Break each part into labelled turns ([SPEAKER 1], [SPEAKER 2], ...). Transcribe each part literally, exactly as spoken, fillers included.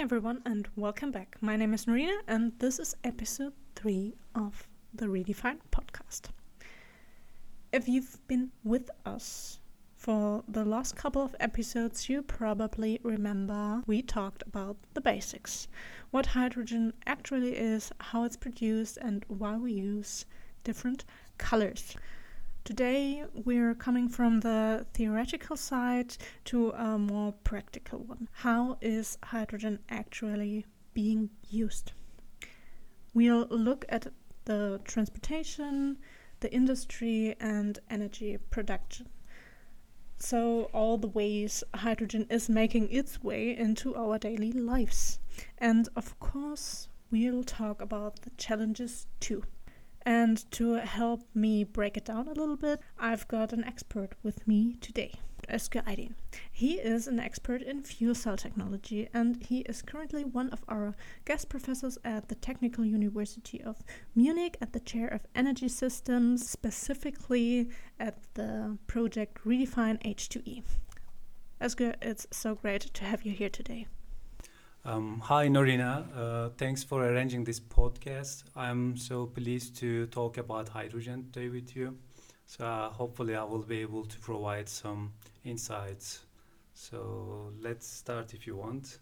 [SPEAKER 1] everyone, and welcome back. My name is Norina, and this is episode three of the Redefined podcast. If you've been with us for the last couple of episodes, you probably remember we talked about the basics. What hydrogen actually is, how it's produced, and why we use different colors. Today we're coming from the theoretical side to a more practical one. How is hydrogen actually being used? We'll look at the transportation, the industry, and energy production. So all the ways hydrogen is making its way into our daily lives. And of course, we'll talk about the challenges too. And to help me break it down a little bit, I've got an expert with me today, Özgür Aydin. He is an expert in fuel cell technology, and he is currently one of our guest professors at the Technical University of Munich at the chair of energy systems, specifically at the project Redefine H two E. Özgür, it's so great to have you here today.
[SPEAKER 2] Um, hi Norina, uh, thanks for arranging this podcast. I'm so pleased to talk about hydrogen today with you. So uh, hopefully I will be able to provide some insights. So let's start if you want.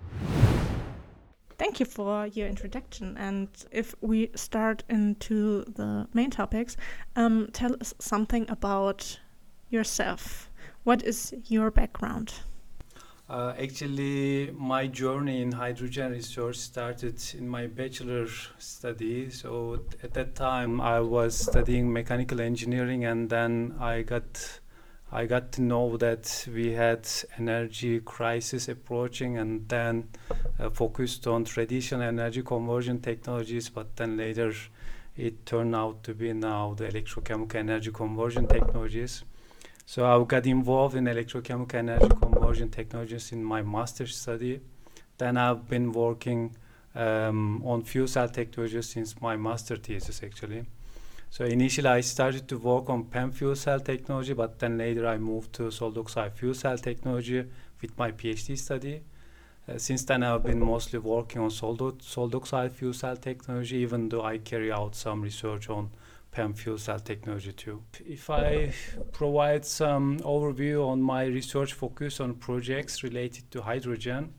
[SPEAKER 1] Thank you for your introduction. And if we start into the main topics, um, tell us something about yourself. What is your background?
[SPEAKER 2] Uh, actually, my journey in hydrogen research started in my bachelor study. So at that time, I was studying mechanical engineering, and then I got, I got to know that we had energy crisis approaching, and then uh, focused on traditional energy conversion technologies. But then later, it turned out to be now the electrochemical energy conversion technologies. So I got involved in electrochemical energy conversion technologies in my master's study. Then I've been working um, on fuel cell technologies since my master thesis actually. So initially I started to work on P E M fuel cell technology, but then later I moved to solid oxide fuel cell technology with my PhD study. Uh, since then I've been mostly working on solid, solid oxide fuel cell technology, even though I carry out some research on P E M fuel cell technology too. If I provide some overview on my research focus on projects related to hydrogen,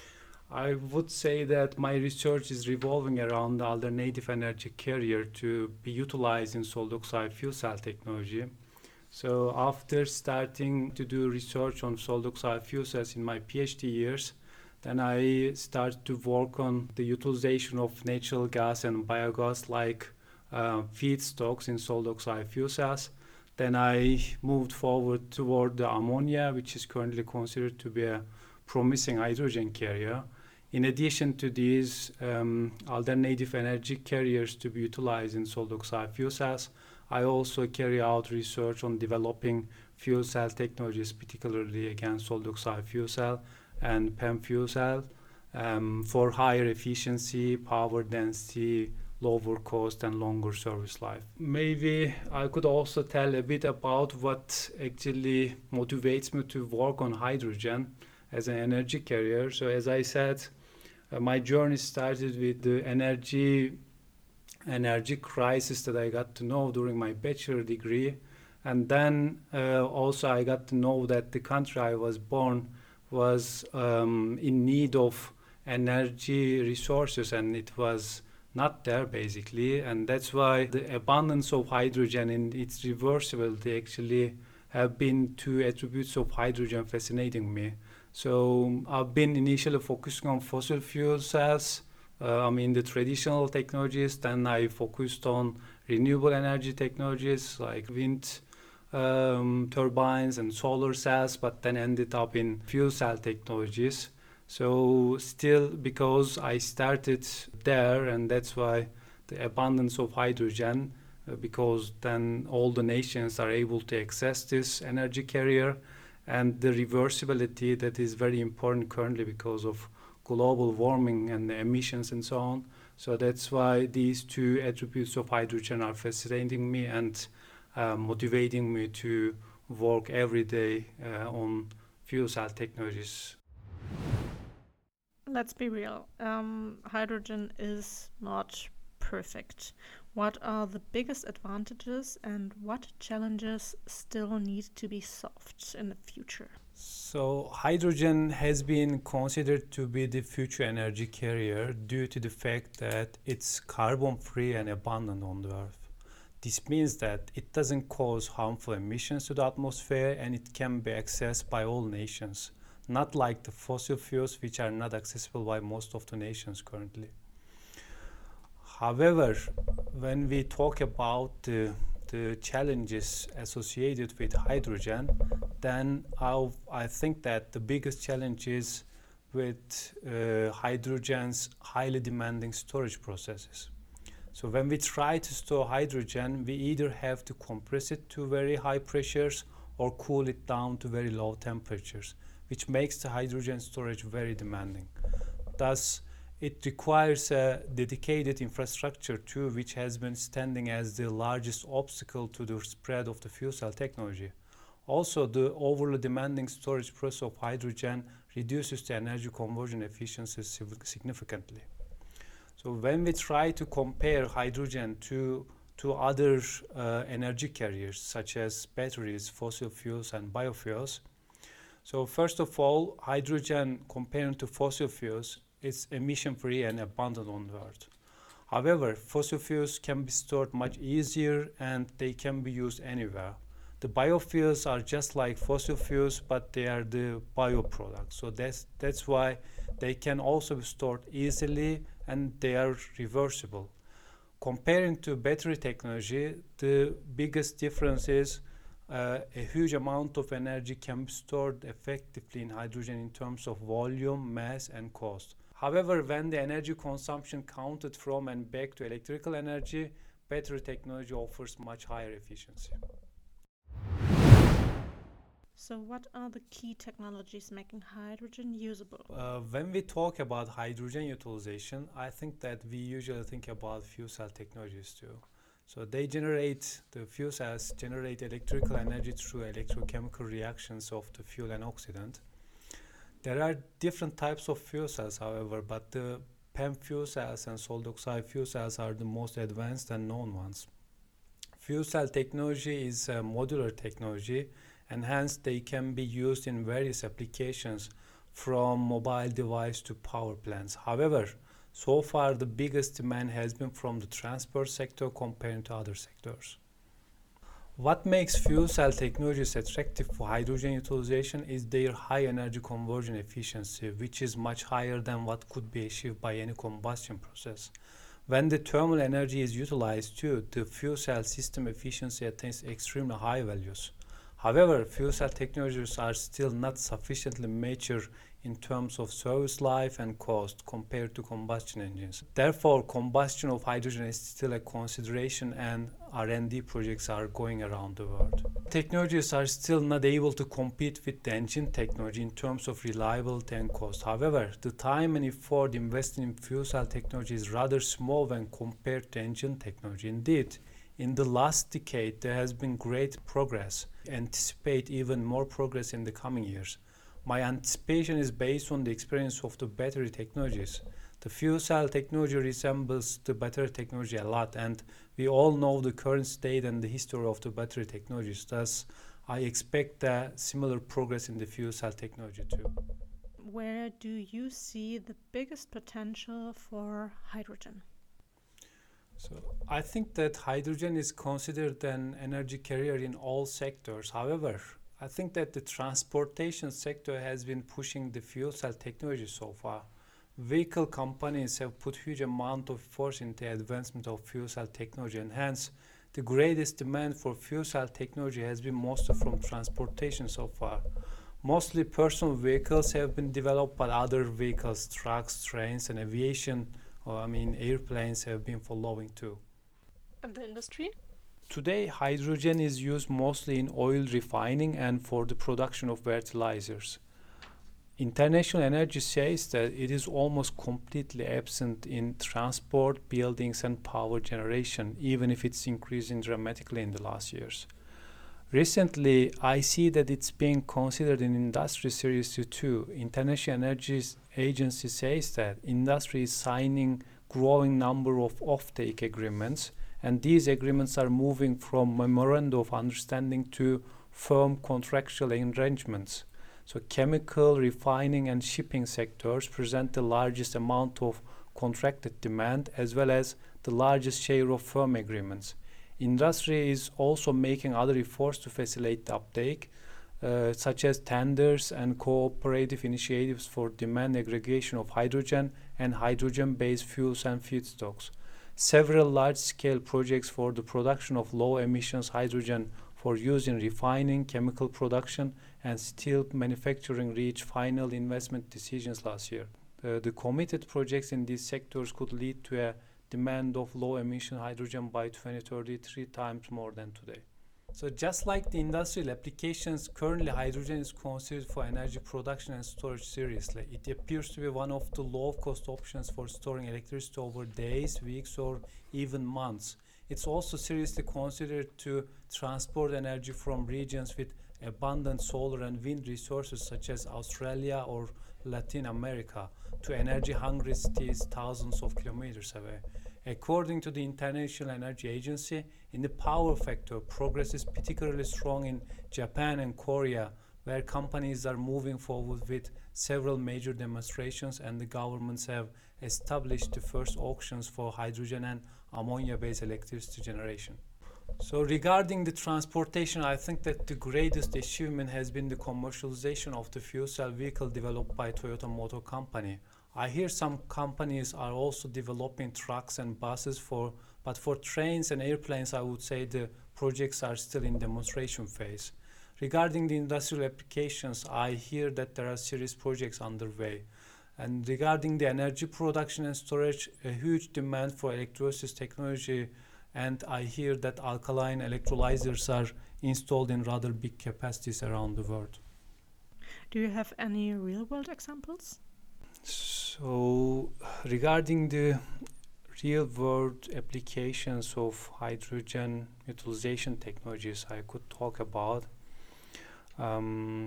[SPEAKER 2] I would say that my research is revolving around the alternative energy carrier to be utilized in solid oxide fuel cell technology. So after starting to do research on solid oxide fuel cells in my PhD years, then I started to work on the utilization of natural gas and biogas like Uh, feedstocks in solid oxide fuel cells. Then I moved forward toward the ammonia, which is currently considered to be a promising hydrogen carrier. In addition to these um, alternative energy carriers to be utilized in solid oxide fuel cells, I also carry out research on developing fuel cell technologies, particularly again solid oxide fuel cell and P E M fuel cell um, for higher efficiency, power density, lower cost and longer service life. Maybe I could also tell a bit about what actually motivates me to work on hydrogen as an energy carrier. So as I said, uh, my journey started with the energy energy crisis that I got to know during my bachelor degree. And then uh, also I got to know that the country I was born was um, in need of energy resources, and it was not there basically, and that's why the abundance of hydrogen and its reversibility actually have been two attributes of hydrogen fascinating me. So I've been initially focusing on fossil fuel cells, uh, I mean the traditional technologies, then I focused on renewable energy technologies like wind um, turbines and solar cells, but then ended up in fuel cell technologies. So still, because I started there, and that's why the abundance of hydrogen, uh, because then all the nations are able to access this energy carrier, and the reversibility that is very important currently because of global warming and the emissions and so on. So that's why these two attributes of hydrogen are fascinating me and uh, motivating me to work every day uh, on fuel cell technologies.
[SPEAKER 1] let's be real. Um, hydrogen is not perfect. What are the biggest advantages and what challenges still need to be solved in the future?
[SPEAKER 2] So, hydrogen has been considered to be the future energy carrier due to the fact that it's carbon free and abundant on the Earth. This means that it doesn't cause harmful emissions to the atmosphere and it can be accessed by all nations, not like the fossil fuels which are not accessible by most of the nations currently. However, when we talk about the, the challenges associated with hydrogen, then I'll, I think that the biggest challenge is with uh, hydrogen's highly demanding storage processes. So when we try to store hydrogen, we either have to compress it to very high pressures or cool it down to very low temperatures, which makes the hydrogen storage very demanding. Thus, it requires a dedicated infrastructure too, which has been standing as the largest obstacle to the spread of the fuel cell technology. Also, the overly demanding storage process of hydrogen reduces the energy conversion efficiency significantly. So when we try to compare hydrogen to, to other uh, energy carriers such as batteries, fossil fuels and biofuels, so first of all, hydrogen comparing to fossil fuels is emission-free and abundant on the Earth. However, fossil fuels can be stored much easier and they can be used anywhere. The biofuels are just like fossil fuels, but they are the bioproducts. So that's, that's why they can also be stored easily and they are reversible. Comparing to battery technology, the biggest difference is uh, a huge amount of energy can be stored effectively in hydrogen in terms of volume, mass, and cost. However, when the energy consumption counted from and back to electrical energy, battery technology offers much higher efficiency.
[SPEAKER 1] So what are the key technologies making hydrogen usable?
[SPEAKER 2] Uh, when we talk about hydrogen utilization, I think that we usually think about fuel cell technologies too. So they generate, the fuel cells generate electrical energy through electrochemical reactions of the fuel and oxidant. There are different types of fuel cells, however, but the P E M fuel cells and solid oxide fuel cells are the most advanced and known ones. Fuel cell technology is a modular technology, and hence they can be used in various applications from mobile device to power plants. However, so far the biggest demand has been from the transport sector compared to other sectors. What makes fuel cell technologies attractive for hydrogen utilization is their high energy conversion efficiency, which is much higher than what could be achieved by any combustion process. When the thermal energy is utilized too, the fuel cell system efficiency attains extremely high values. However, fuel cell technologies are still not sufficiently mature in terms of service life and cost compared to combustion engines. Therefore, combustion of hydrogen is still a consideration and R and D projects are going around the world. Technologies are still not able to compete with the engine technology in terms of reliability and cost. However, the time and effort invested in fuel cell technology is rather small when compared to engine technology. Indeed, in the last decade, there has been great progress. Anticipate even more progress in the coming years. My anticipation is based on the experience of the battery technologies. The fuel cell technology resembles the battery technology a lot, and we all know the current state and the history of the battery technologies. Thus, I expect a similar progress in the fuel cell technology too.
[SPEAKER 1] Where do you see the biggest potential for hydrogen?
[SPEAKER 2] So I think that hydrogen is considered an energy carrier in all sectors. However, I think that the transportation sector has been pushing the fuel cell technology so far. Vehicle companies have put huge amount of force into advancement of fuel cell technology, and hence the greatest demand for fuel cell technology has been mostly from transportation so far. Mostly personal vehicles have been developed, but other vehicles, trucks, trains, and aviation, or I mean airplanes, have been following too.
[SPEAKER 1] And the industry?
[SPEAKER 2] Today, hydrogen is used mostly in oil refining and for the production of fertilizers. International Energy says that it is almost completely absent in transport, buildings, and power generation, even if it's increasing dramatically in the last years. Recently, I see that it's being considered in industry seriously too. International Energy Agency says that industry is signing growing number of offtake agreements, and these agreements are moving from memorandum of understanding to firm contractual arrangements. So chemical, refining, and shipping sectors present the largest amount of contracted demand as well as the largest share of firm agreements. Industry is also making other efforts to facilitate the uptake, uh, such as tenders and cooperative initiatives for demand aggregation of hydrogen and hydrogen-based fuels and feedstocks. Several large-scale projects for the production of low-emissions hydrogen for use in refining, chemical production, and steel manufacturing reached final investment decisions last year. Uh, the committed projects in these sectors could lead to a demand of low-emission hydrogen by twenty thirty three times more than today. So just like the industrial applications, currently hydrogen is considered for energy production and storage seriously. It appears to be one of the low-cost options for storing electricity over days, weeks, or even months. It's also seriously considered to transport energy from regions with abundant solar and wind resources such as Australia or Latin America to energy-hungry cities thousands of kilometers away. According to the International Energy Agency, in the power factor, progress is particularly strong in Japan and Korea, where companies are moving forward with several major demonstrations and the governments have established the first auctions for hydrogen and ammonia-based electricity generation. So regarding the transportation, I think that the greatest achievement has been the commercialization of the fuel cell vehicle developed by Toyota Motor Company. I hear some companies are also developing trucks and buses for, but for trains and airplanes, I would say the projects are still in demonstration phase. Regarding the industrial applications, I hear that there are serious projects underway. And regarding the energy production and storage, a huge demand for electrolysis technology, and I hear that alkaline electrolyzers are installed in rather big capacities around the world.
[SPEAKER 1] Do you have any real-world examples?
[SPEAKER 2] So, regarding the real-world applications of hydrogen utilization technologies, I could talk about. Um,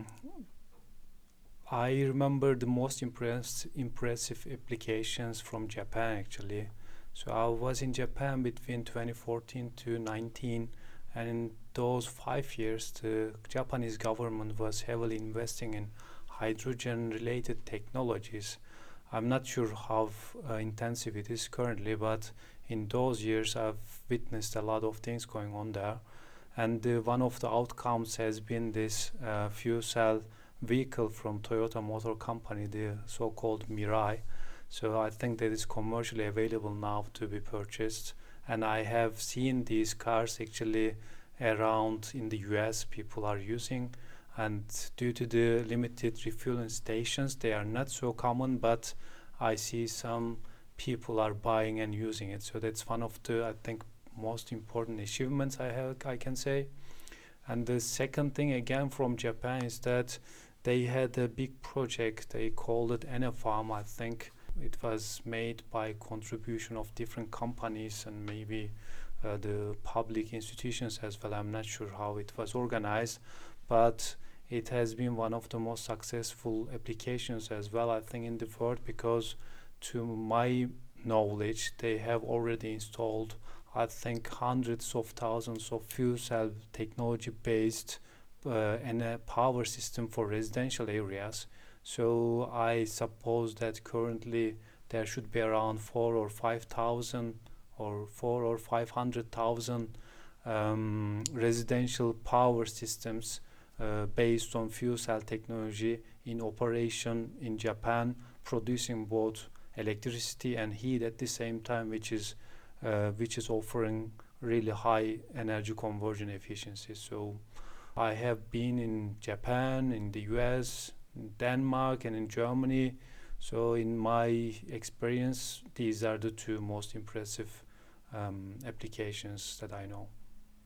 [SPEAKER 2] I remember the most impress- impressive applications from Japan actually. So I was in Japan between twenty fourteen to nineteen, and in those five years, the Japanese government was heavily investing in hydrogen-related technologies. I'm not sure how uh, intensive it is currently, but in those years, I've witnessed a lot of things going on there. And uh, one of the outcomes has been this uh, fuel cell vehicle from Toyota Motor Company, the so-called Mirai. So I think that it's commercially available now to be purchased. And I have seen these cars actually around in the U S people are using. And due to the limited refueling stations, they are not so common, but I see some people are buying and using it. So that's one of the, I think, most important achievements I have, I can say. And the second thing, again, from Japan is that they had a big project. They called it Enefarm, I think. It was made by contribution of different companies and maybe uh, the public institutions as well. I'm not sure how it was organized, but it has been one of the most successful applications as well, I think, in the world, because to my knowledge, they have already installed, I think, hundreds of thousands of fuel cell technology-based uh, and a power system for residential areas. So I suppose that currently there should be around four or five thousand or four or five hundred thousand um, residential power systems uh, based on fuel cell technology in operation in Japan, producing both electricity and heat at the same time, which is uh, which is offering really high energy conversion efficiency. So I have been in Japan, in the U S, in Denmark, and in Germany. So in my experience, these are the two most impressive um, applications that I know.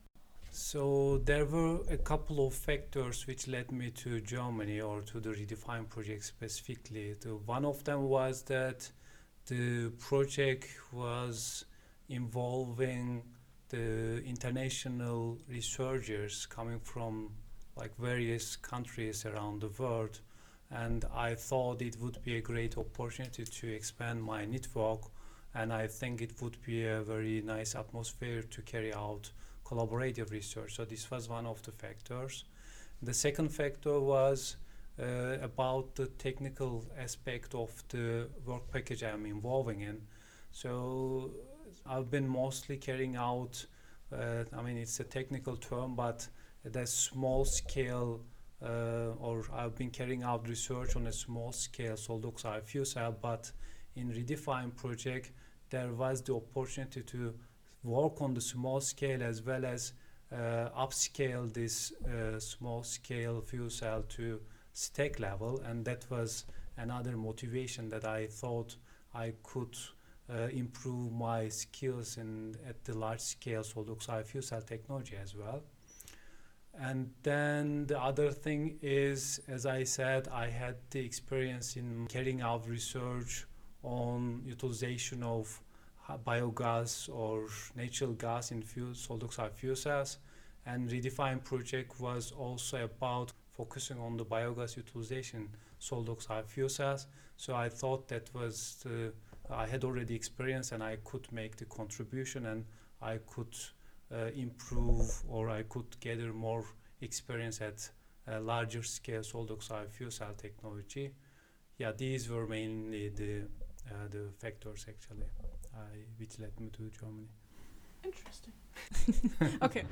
[SPEAKER 2] So there were a couple of factors which led me to Germany or to the Redefine project specifically. The, one of them was that the project was involving the international researchers coming from like various countries around the world, and I thought it would be a great opportunity to expand my network, and I think it would be a very nice atmosphere to carry out collaborative research. So this was one of the factors. The second factor was uh, about the technical aspect of the work package I'm involving in. So I've been mostly carrying out, uh, I mean, it's a technical term, but the small scale, uh, or I've been carrying out research on a small scale solid oxide fuel cell, but in Redefine project, there was the opportunity to work on the small scale as well as uh, upscale this uh, small scale fuel cell to stack level, and that was another motivation that I thought I could uh, improve my skills in at the large scale solid oxide fuel cell technology as well. And then the other thing is, as I said, I had the experience in carrying out research on utilization of biogas or natural gas in fuel, solid oxide fuel cells, and Redefine project was also about focusing on the biogas utilization solid oxide fuel cells. So I thought that was the, I had already experienced and I could make the contribution, and I could uh, improve, or I could gather more experience at a larger scale solid oxide fuel cell technology. Yeah, these were mainly the uh, the factors actually I, which led me to Germany.
[SPEAKER 1] Interesting. Okay.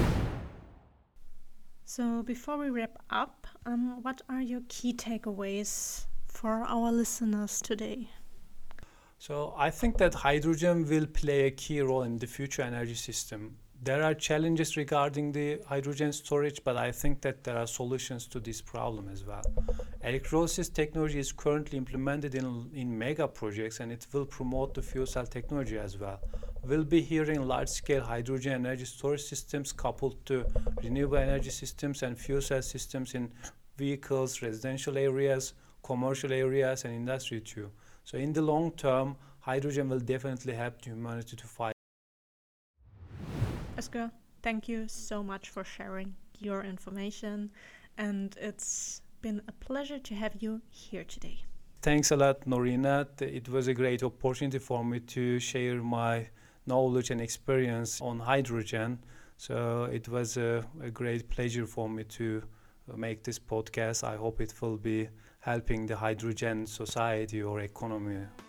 [SPEAKER 1] So before we wrap up, um, what are your key takeaways for our listeners today?
[SPEAKER 2] So I think that hydrogen will play a key role in the future energy system. There are challenges regarding the hydrogen storage, but I think that there are solutions to this problem as well. Electrolysis technology is currently implemented in, in mega projects, and it will promote the fuel cell technology as well. We'll be hearing large-scale hydrogen energy storage systems coupled to renewable energy systems and fuel cell systems in vehicles, residential areas, commercial areas, and industry too. So in the long term, hydrogen will definitely help humanity to fight.
[SPEAKER 1] Özgür, thank you so much for sharing your information, and it's been a pleasure to have you here today.
[SPEAKER 2] Thanks a lot, Norina. It was a great opportunity for me to share my knowledge and experience on hydrogen. So it was a, a great pleasure for me to make this podcast. I hope it will be helping the hydrogen society or economy.